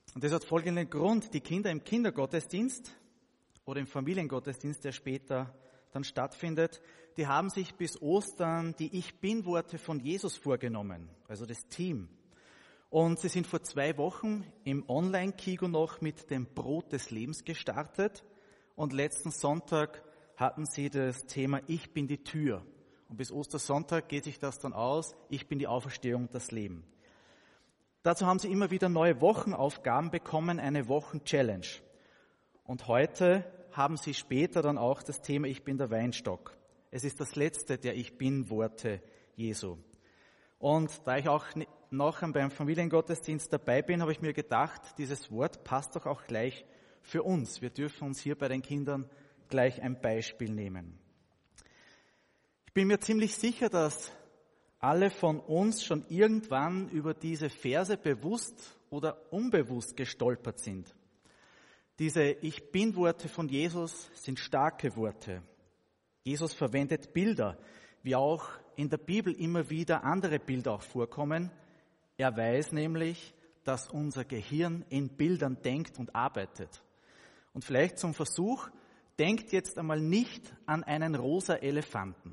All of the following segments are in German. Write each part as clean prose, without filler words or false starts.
Und das hat folgenden Grund: Die Kinder im Kindergottesdienst oder im Familiengottesdienst, der später dann stattfindet, die haben sich bis Ostern die Ich-Bin-Worte von Jesus vorgenommen, also das Team. Und sie sind vor 2 Wochen im Online-Kigo noch mit dem Brot des Lebens gestartet. Und letzten Sonntag hatten sie das Thema Ich bin die Tür. Und bis Ostersonntag geht sich das dann aus: Ich bin die Auferstehung und das Leben. Dazu haben sie immer wieder neue Wochenaufgaben bekommen, eine Wochen-Challenge. Und heute haben sie später dann auch das Thema Ich bin der Weinstock. Es ist das letzte der Ich bin-Worte Jesu. Und da ich auch nachher beim Familiengottesdienst dabei bin, habe ich mir gedacht, dieses Wort passt doch auch gleich für uns. Wir dürfen uns hier bei den Kindern gleich ein Beispiel nehmen. Ich bin mir ziemlich sicher, dass alle von uns schon irgendwann über diese Verse bewusst oder unbewusst gestolpert sind. Diese Ich-Bin-Worte von Jesus sind starke Worte. Jesus verwendet Bilder, wie auch in der Bibel immer wieder andere Bilder auch vorkommen. Er weiß nämlich, dass unser Gehirn in Bildern denkt und arbeitet. Und vielleicht zum Versuch, denkt jetzt einmal nicht an einen rosa Elefanten.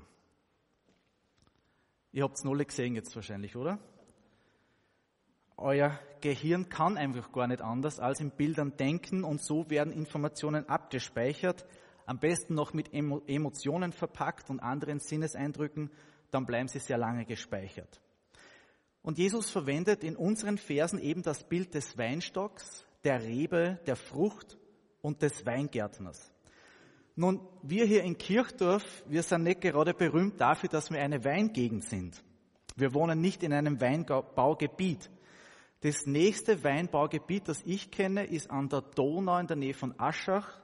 Ihr habt es noch alle gesehen jetzt wahrscheinlich, oder? Euer Gehirn kann einfach gar nicht anders als in Bildern denken, und so werden Informationen abgespeichert, am besten noch mit Emotionen verpackt und anderen Sinneseindrücken, dann bleiben sie sehr lange gespeichert. Und Jesus verwendet in unseren Versen eben das Bild des Weinstocks, der Rebe, der Frucht und des Weingärtners. Nun, wir hier in Kirchdorf, wir sind nicht gerade berühmt dafür, dass wir eine Weingegend sind. Wir wohnen nicht in einem Weinbaugebiet. Das nächste Weinbaugebiet, das ich kenne, ist an der Donau in der Nähe von Aschach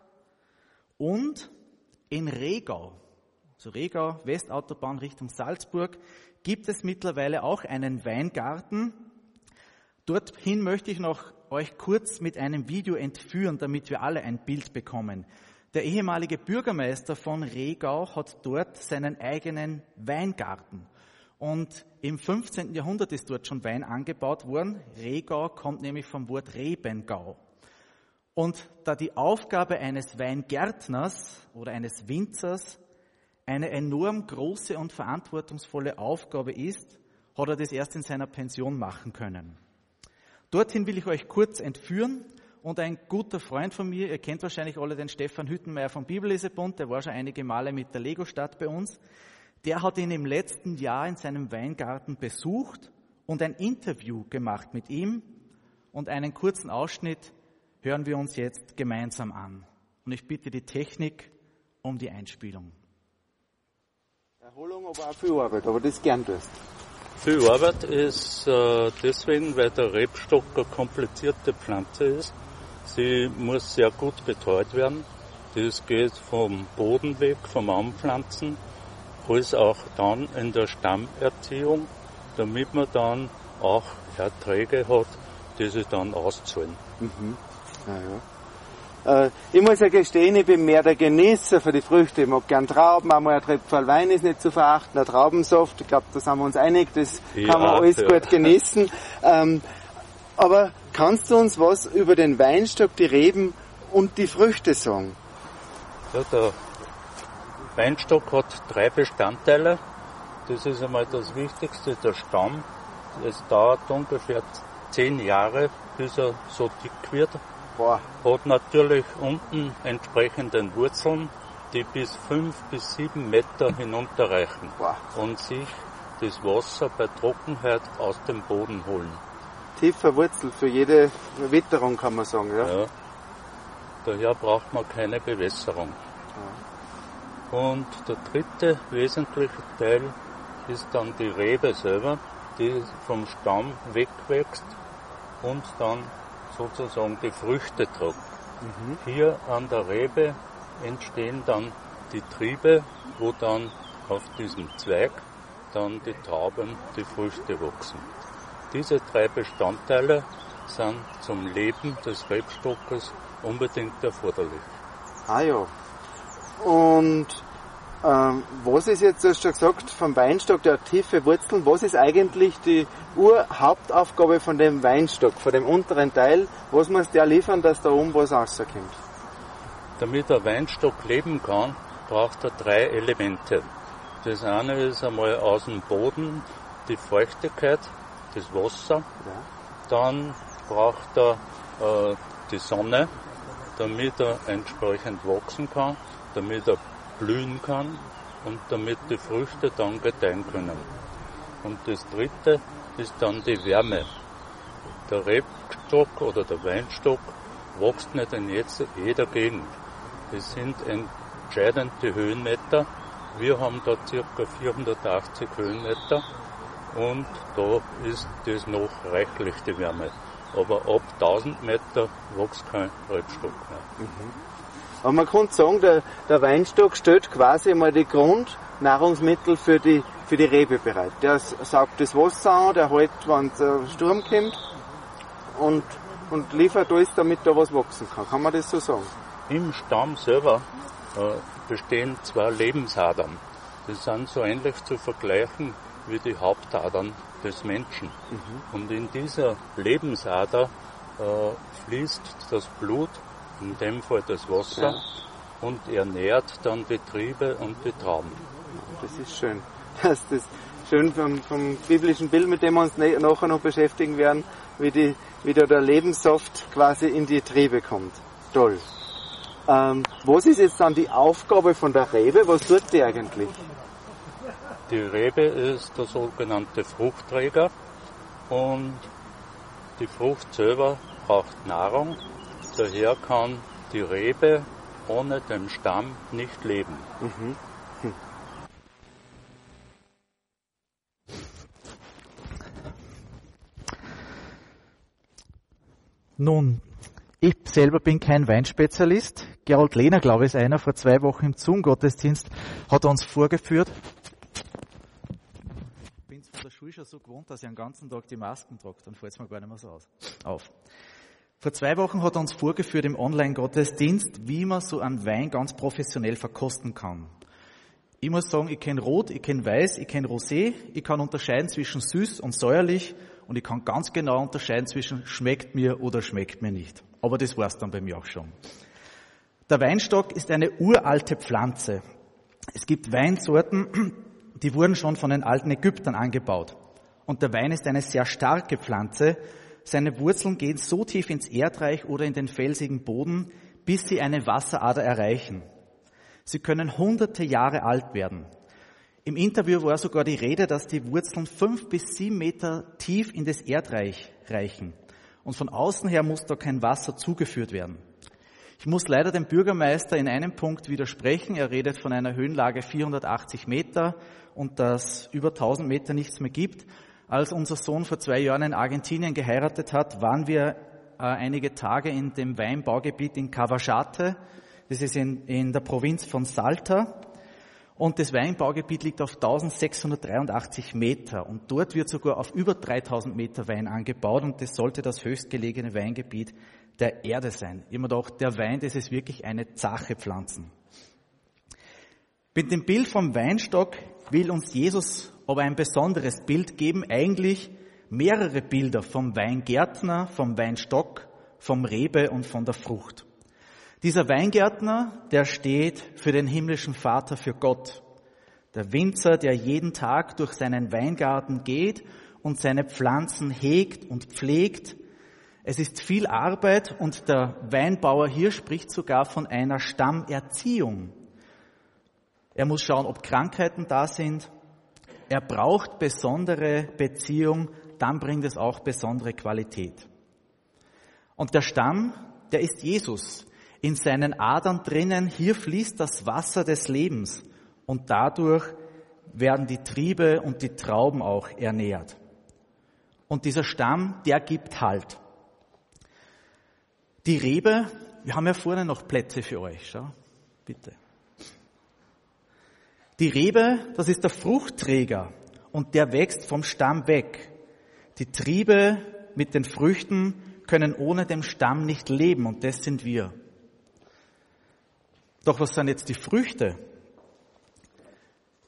und in Regau. Also Regau, Westautobahn Richtung Salzburg, gibt es mittlerweile auch einen Weingarten. Dorthin möchte ich noch euch kurz mit einem Video entführen, damit wir alle ein Bild bekommen. Der ehemalige Bürgermeister von Regau hat dort seinen eigenen Weingarten. Und im 15. Jahrhundert ist dort schon Wein angebaut worden. Regau kommt nämlich vom Wort Rebengau. Und da die Aufgabe eines Weingärtners oder eines Winzers eine enorm große und verantwortungsvolle Aufgabe ist, hat er das erst in seiner Pension machen können. Dorthin will ich euch kurz entführen. Und ein guter Freund von mir, ihr kennt wahrscheinlich alle den Stefan Hüttenmeier vom Bibellesebund, der war schon einige Male mit der Lego-Stadt bei uns. Der hat ihn im letzten Jahr in seinem Weingarten besucht und ein Interview gemacht mit ihm. Und einen kurzen Ausschnitt hören wir uns jetzt gemeinsam an. Und ich bitte die Technik um die Einspielung. Erholung, aber auch viel Arbeit, aber das gern tust. Viel Arbeit ist deswegen, weil der Rebstock eine komplizierte Pflanze ist. Sie muss sehr gut betreut werden. Das geht vom Boden weg, vom Anpflanzen, als auch dann in der Stammerziehung, damit man dann auch Erträge hat, die sich dann auszahlen. Mhm. Ich muss ja gestehen, ich bin mehr der Genießer für die Früchte. Ich mag gern Trauben, einmal ein Tröpfchen Wein ist nicht zu verachten, ein Traubensaft, ich glaube, da sind wir uns einig, das kann man alles gut genießen. Aber kannst du uns was über den Weinstock, die Reben und die Früchte sagen? Ja, der Weinstock hat 3 Bestandteile. Das ist einmal das Wichtigste, der Stamm. Es dauert ungefähr 10 Jahre, bis er so dick wird. Hat natürlich unten entsprechenden Wurzeln, die bis 5 bis 7 Meter hinunterreichen und sich das Wasser bei Trockenheit aus dem Boden holen. Tiefer Wurzel für jede Witterung, kann man sagen, ja? Ja. Daher braucht man keine Bewässerung. Ja. Und der dritte wesentliche Teil ist dann die Rebe selber, die vom Stamm wegwächst und dann sozusagen die Früchte trägt. Mhm. Hier an der Rebe entstehen dann die Triebe, wo dann auf diesem Zweig dann die Trauben, die Früchte wachsen. Diese 3 Bestandteile sind zum Leben des Rebstockes unbedingt erforderlich. Ah ja. Und was ist jetzt, du hast schon gesagt, vom Weinstock, der hat tiefe Wurzeln, was ist eigentlich die Urhauptaufgabe von dem Weinstock, von dem unteren Teil? Was muss der liefern, dass da oben was rauskommt? Damit der Weinstock leben kann, braucht er 3 Elemente. Das eine ist einmal aus dem Boden die Feuchtigkeit, das Wasser. Ja. Dann braucht er die Sonne, damit er entsprechend wachsen kann, damit er blühen kann und damit die Früchte dann gedeihen können. Und das dritte ist dann die Wärme. Der Rebstock oder der Weinstock wächst nicht in jeder Gegend. Es sind entscheidend die Höhenmeter. Wir haben da ca. 480 Höhenmeter und da ist das noch reichlich die Wärme. Aber ab 1000 Meter wächst kein Rebstock mehr. Aber man kann sagen, der Weinstock stellt quasi mal die Grundnahrungsmittel für die Rebe bereit. Der saugt das Wasser an, der hält, wenn der Sturm kommt und liefert alles, damit da was wachsen kann. Kann man das so sagen? Im Stamm selber bestehen 2 Lebensadern. Das sind so ähnlich zu vergleichen wie die Hauptadern des Menschen. Und in dieser Lebensader fließt das Blut, in dem Fall das Wasser, und ernährt dann die Triebe und die Trauben. Das ist schön. Das ist schön vom biblischen Bild, mit dem wir uns nachher noch beschäftigen werden, wie da der Lebenssaft quasi in die Triebe kommt. Toll. Was ist jetzt dann die Aufgabe von der Rebe? Was tut die eigentlich? Die Rebe ist der sogenannte Fruchtträger und die Frucht selber braucht Nahrung. Daher kann die Rebe ohne den Stamm nicht leben. Nun, ich selber bin kein Weinspezialist. Gerald Lehner, glaube ich, ist einer, vor 2 Wochen im Zoom-Gottesdienst hat er uns vorgeführt. Ich bin von der Schule schon so gewohnt, dass ich den ganzen Tag die Masken trage, dann fällt es mir gar nicht mehr so auf. Vor 2 Wochen hat er uns vorgeführt im Online-Gottesdienst, wie man so einen Wein ganz professionell verkosten kann. Ich muss sagen, ich kenne Rot, ich kenne Weiß, ich kenne Rosé, ich kann unterscheiden zwischen süß und säuerlich und ich kann ganz genau unterscheiden zwischen schmeckt mir oder schmeckt mir nicht. Aber das war's dann bei mir auch schon. Der Weinstock ist eine uralte Pflanze. Es gibt Weinsorten, die wurden schon von den alten Ägyptern angebaut. Und der Wein ist eine sehr starke Pflanze. Seine Wurzeln gehen so tief ins Erdreich oder in den felsigen Boden, bis sie eine Wasserader erreichen. Sie können hunderte Jahre alt werden. Im Interview war sogar die Rede, dass die Wurzeln 5 bis 7 Meter tief in das Erdreich reichen. Und von außen her muss da kein Wasser zugeführt werden. Ich muss leider dem Bürgermeister in einem Punkt widersprechen. Er redet von einer Höhenlage 480 Meter und dass über 1000 Meter nichts mehr gibt. Als unser Sohn vor 2 Jahren in Argentinien geheiratet hat, waren wir einige Tage in dem Weinbaugebiet in Cavachate. Das ist in der Provinz von Salta. Und das Weinbaugebiet liegt auf 1683 Meter. Und dort wird sogar auf über 3000 Meter Wein angebaut. Und das sollte das höchstgelegene Weingebiet der Erde sein. Ich habe mir gedacht, der Wein, das ist wirklich eine zache Pflanzen. Mit dem Bild vom Weinstock will uns Jesus aber ein besonderes Bild geben. Eigentlich mehrere Bilder vom Weingärtner, vom Weinstock, vom Rebe und von der Frucht. Dieser Weingärtner, der steht für den himmlischen Vater, für Gott. Der Winzer, der jeden Tag durch seinen Weingarten geht und seine Pflanzen hegt und pflegt. Es ist viel Arbeit und der Weinbauer hier spricht sogar von einer Stammerziehung. Er muss schauen, ob Krankheiten da sind. Er braucht besondere Beziehung, dann bringt es auch besondere Qualität. Und der Stamm, der ist Jesus. In seinen Adern drinnen, hier fließt das Wasser des Lebens und dadurch werden die Triebe und die Trauben auch ernährt. Und dieser Stamm, der gibt Halt. Die Rebe, wir haben ja vorne noch Plätze für euch, schau, bitte. Die Rebe, das ist der Fruchtträger und der wächst vom Stamm weg. Die Triebe mit den Früchten können ohne den Stamm nicht leben und das sind wir. Doch was sind jetzt die Früchte?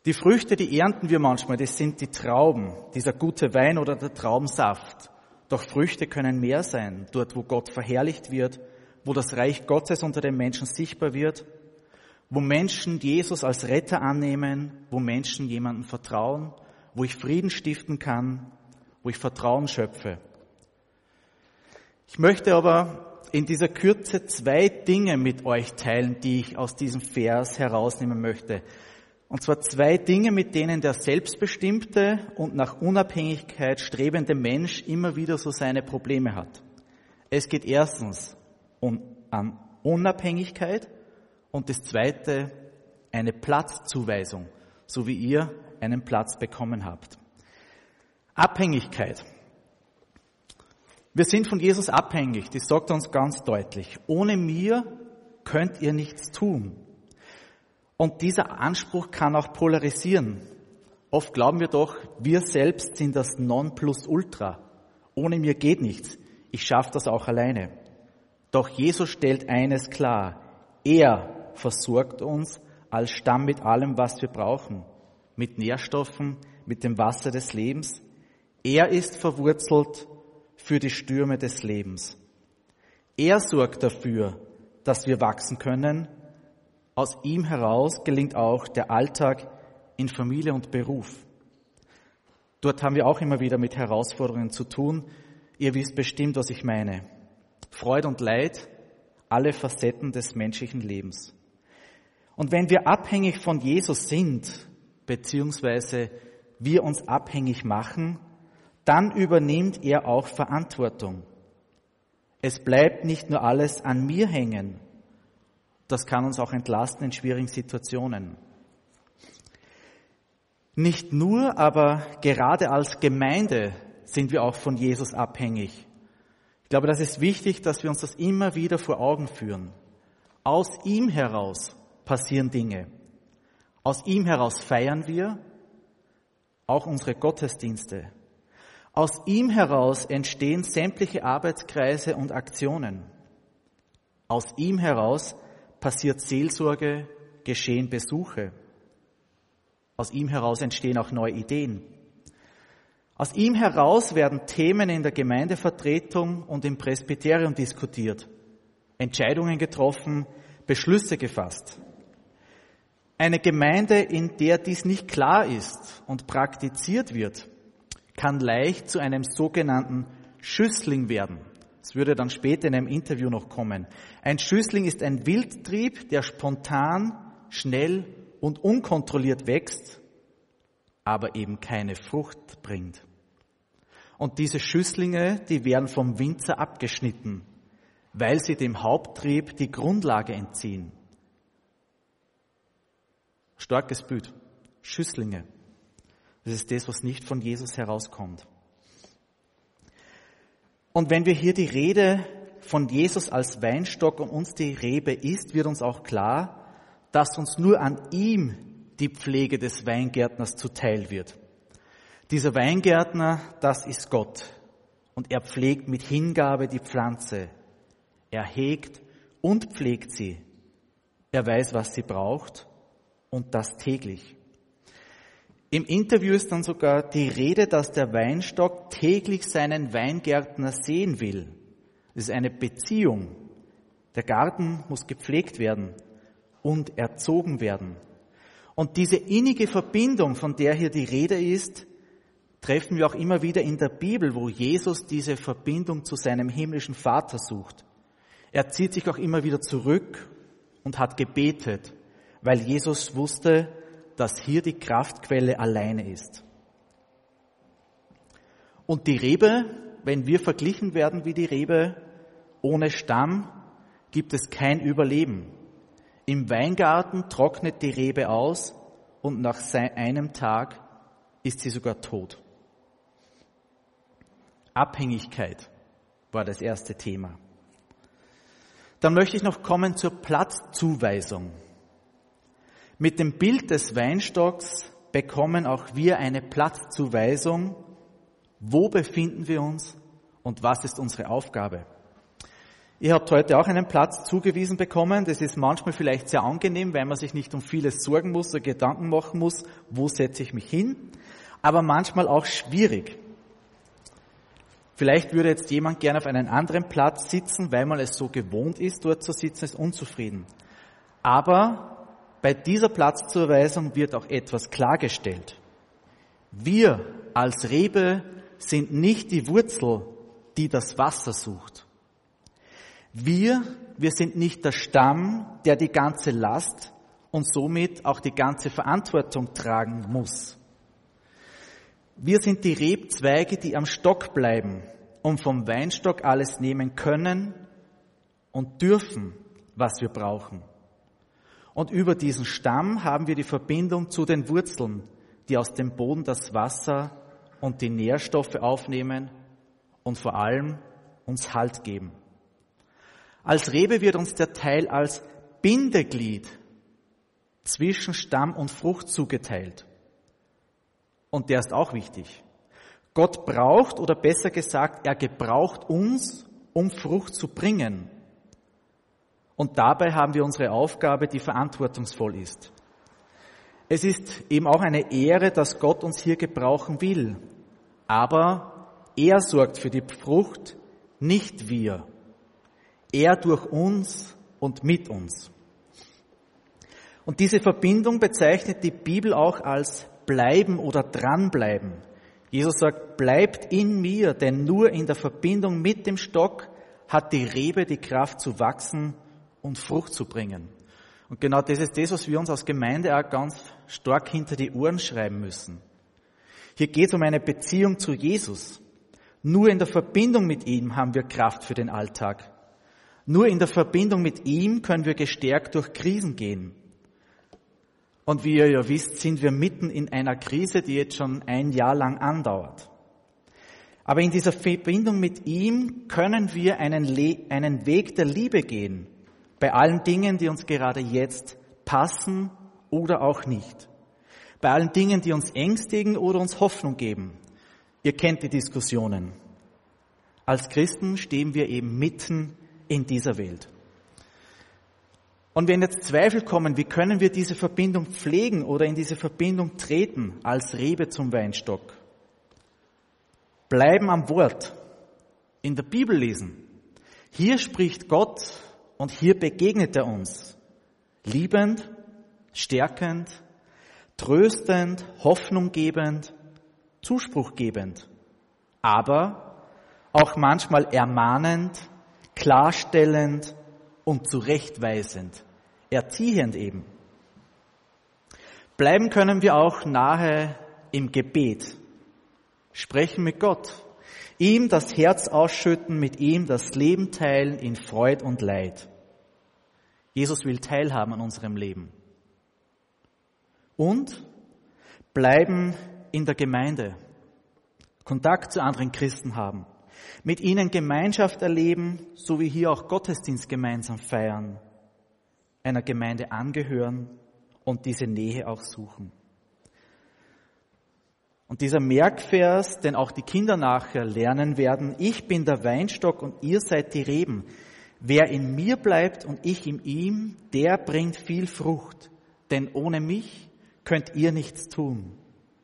Die Früchte, die ernten wir manchmal, das sind die Trauben, dieser gute Wein oder der Traubensaft. Doch Früchte können mehr sein, dort wo Gott verherrlicht wird, wo das Reich Gottes unter den Menschen sichtbar wird, wo Menschen Jesus als Retter annehmen, wo Menschen jemandem vertrauen, wo ich Frieden stiften kann, wo ich Vertrauen schöpfe. Ich möchte aber in dieser Kürze 2 Dinge mit euch teilen, die ich aus diesem Vers herausnehmen möchte. Und zwar 2 Dinge, mit denen der selbstbestimmte und nach Unabhängigkeit strebende Mensch immer wieder so seine Probleme hat. Es geht erstens an Unabhängigkeit und das zweite eine Platzzuweisung, so wie ihr einen Platz bekommen habt. Abhängigkeit. Wir sind von Jesus abhängig, das sagt er uns ganz deutlich. Ohne mir könnt ihr nichts tun. Und dieser Anspruch kann auch polarisieren. Oft glauben wir doch, wir selbst sind das Nonplusultra. Ohne mir geht nichts. Ich schaffe das auch alleine. Doch Jesus stellt eines klar. Er versorgt uns als Stamm mit allem, was wir brauchen. Mit Nährstoffen, mit dem Wasser des Lebens. Er ist verwurzelt für die Stürme des Lebens. Er sorgt dafür, dass wir wachsen können. Aus ihm heraus gelingt auch der Alltag in Familie und Beruf. Dort haben wir auch immer wieder mit Herausforderungen zu tun. Ihr wisst bestimmt, was ich meine. Freude und Leid, alle Facetten des menschlichen Lebens. Und wenn wir abhängig von Jesus sind, beziehungsweise wir uns abhängig machen, dann übernimmt er auch Verantwortung. Es bleibt nicht nur alles an mir hängen. Das kann uns auch entlasten in schwierigen Situationen. Nicht nur, aber gerade als Gemeinde sind wir auch von Jesus abhängig. Ich glaube, das ist wichtig, dass wir uns das immer wieder vor Augen führen. Aus ihm heraus passieren Dinge. Aus ihm heraus feiern wir auch unsere Gottesdienste. Aus ihm heraus entstehen sämtliche Arbeitskreise und Aktionen. Aus ihm heraus passiert Seelsorge, geschehen Besuche. Aus ihm heraus entstehen auch neue Ideen. Aus ihm heraus werden Themen in der Gemeindevertretung und im Presbyterium diskutiert, Entscheidungen getroffen, Beschlüsse gefasst. Eine Gemeinde, in der dies nicht klar ist und praktiziert wird, kann leicht zu einem sogenannten Schüssling werden. Das würde dann später in einem Interview noch kommen. Ein Schüssling ist ein Wildtrieb, der spontan, schnell und unkontrolliert wächst, aber eben keine Frucht bringt. Und diese Schüsslinge, die werden vom Winzer abgeschnitten, weil sie dem Haupttrieb die Grundlage entziehen. Starkes Bild. Schüsslinge. Das ist das, was nicht von Jesus herauskommt. Und wenn wir hier die Rede von Jesus als Weinstock und uns die Rebe ist, wird uns auch klar, dass uns nur an ihm die Pflege des Weingärtners zuteil wird. Dieser Weingärtner, das ist Gott. Und er pflegt mit Hingabe die Pflanze. Er hegt und pflegt sie. Er weiß, was sie braucht und das täglich. Im Interview ist dann sogar die Rede, dass der Weinstock täglich seinen Weingärtner sehen will. Das ist eine Beziehung. Der Garten muss gepflegt werden und erzogen werden. Und diese innige Verbindung, von der hier die Rede ist, treffen wir auch immer wieder in der Bibel, wo Jesus diese Verbindung zu seinem himmlischen Vater sucht. Er zieht sich auch immer wieder zurück und hat gebetet, weil Jesus wusste, dass hier die Kraftquelle alleine ist. Und die Rebe, wenn wir verglichen werden wie die Rebe, ohne Stamm gibt es kein Überleben. Im Weingarten trocknet die Rebe aus und nach einem Tag ist sie sogar tot. Abhängigkeit war das erste Thema. Dann möchte ich noch kommen zur Platzzuweisung. Mit dem Bild des Weinstocks bekommen auch wir eine Platzzuweisung. Wo befinden wir uns und was ist unsere Aufgabe? Ihr habt heute auch einen Platz zugewiesen bekommen. Das ist manchmal vielleicht sehr angenehm, weil man sich nicht um vieles sorgen muss oder Gedanken machen muss, wo setze ich mich hin, aber manchmal auch schwierig. Vielleicht würde jetzt jemand gerne auf einen anderen Platz sitzen, weil man es so gewohnt ist, dort zu sitzen, ist unzufrieden. Aber bei dieser Platzzuweisung wird auch etwas klargestellt. Wir als Rebe sind nicht die Wurzel, die das Wasser sucht. Wir sind nicht der Stamm, der die ganze Last und somit auch die ganze Verantwortung tragen muss. Wir sind die Rebzweige, die am Stock bleiben und vom Weinstock alles nehmen können und dürfen, was wir brauchen. Und über diesen Stamm haben wir die Verbindung zu den Wurzeln, die aus dem Boden das Wasser und die Nährstoffe aufnehmen und vor allem uns Halt geben. Als Rebe wird uns der Teil als Bindeglied zwischen Stamm und Frucht zugeteilt. Und der ist auch wichtig. Gott braucht, oder besser gesagt, er gebraucht uns, um Frucht zu bringen. Und dabei haben wir unsere Aufgabe, die verantwortungsvoll ist. Es ist eben auch eine Ehre, dass Gott uns hier gebrauchen will. Aber er sorgt für die Frucht, nicht wir. Er durch uns und mit uns. Und diese Verbindung bezeichnet die Bibel auch als bleiben oder dranbleiben. Jesus sagt, bleibt in mir, denn nur in der Verbindung mit dem Stock hat die Rebe die Kraft zu wachsen und Frucht zu bringen. Und genau das ist das, was wir uns als Gemeinde auch ganz stark hinter die Ohren schreiben müssen. Hier geht es um eine Beziehung zu Jesus. Nur in der Verbindung mit ihm haben wir Kraft für den Alltag. Nur in der Verbindung mit ihm können wir gestärkt durch Krisen gehen. Und wie ihr ja wisst, sind wir mitten in einer Krise, die jetzt schon ein Jahr lang andauert. Aber in dieser Verbindung mit ihm können wir einen Weg der Liebe gehen, bei allen Dingen, die uns gerade jetzt passen oder auch nicht. Bei allen Dingen, die uns ängstigen oder uns Hoffnung geben. Ihr kennt die Diskussionen. Als Christen stehen wir eben mitten in dieser Welt. Und wenn jetzt Zweifel kommen, wie können wir diese Verbindung pflegen oder in diese Verbindung treten als Rebe zum Weinstock? Bleiben am Wort, in der Bibel lesen. Hier spricht Gott und hier begegnet er uns. Liebend, stärkend, tröstend, hoffnunggebend, zuspruchgebend. Aber auch manchmal ermahnend, klarstellend und zurechtweisend, erziehend eben. Bleiben können wir auch nahe im Gebet. Sprechen mit Gott. Ihm das Herz ausschütten, mit ihm das Leben teilen in Freud und Leid. Jesus will teilhaben an unserem Leben. Und bleiben in der Gemeinde. Kontakt zu anderen Christen haben. Mit ihnen Gemeinschaft erleben, so wie hier auch Gottesdienst gemeinsam feiern. Einer Gemeinde angehören und diese Nähe auch suchen. Und dieser Merkvers, den auch die Kinder nachher lernen werden, ich bin der Weinstock und ihr seid die Reben. Wer in mir bleibt und ich in ihm, der bringt viel Frucht, denn ohne mich könnt ihr nichts tun.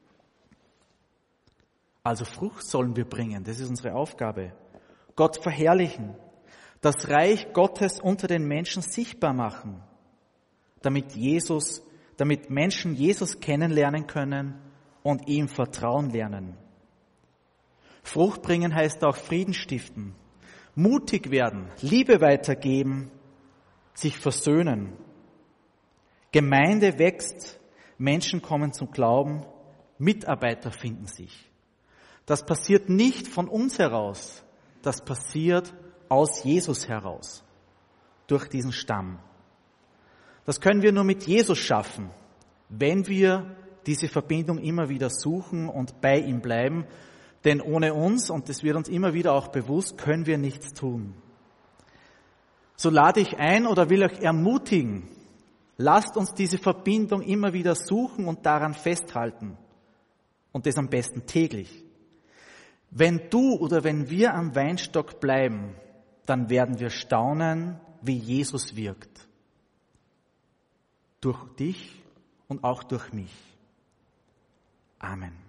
Also Frucht sollen wir bringen, das ist unsere Aufgabe. Gott verherrlichen, das Reich Gottes unter den Menschen sichtbar machen, damit Menschen Jesus kennenlernen können und ihm vertrauen lernen. Frucht bringen heißt auch Frieden stiften, mutig werden, Liebe weitergeben, sich versöhnen. Gemeinde wächst, Menschen kommen zum Glauben, Mitarbeiter finden sich. Das passiert nicht von uns heraus, das passiert aus Jesus heraus, durch diesen Stamm. Das können wir nur mit Jesus schaffen, wenn wir diese Verbindung immer wieder suchen und bei ihm bleiben, denn ohne uns, und das wird uns immer wieder auch bewusst, können wir nichts tun. So lade ich ein oder will euch ermutigen, lasst uns diese Verbindung immer wieder suchen und daran festhalten und das am besten täglich. Wenn du oder wenn wir am Weinstock bleiben, dann werden wir staunen, wie Jesus wirkt. Durch dich und auch durch mich. Amen.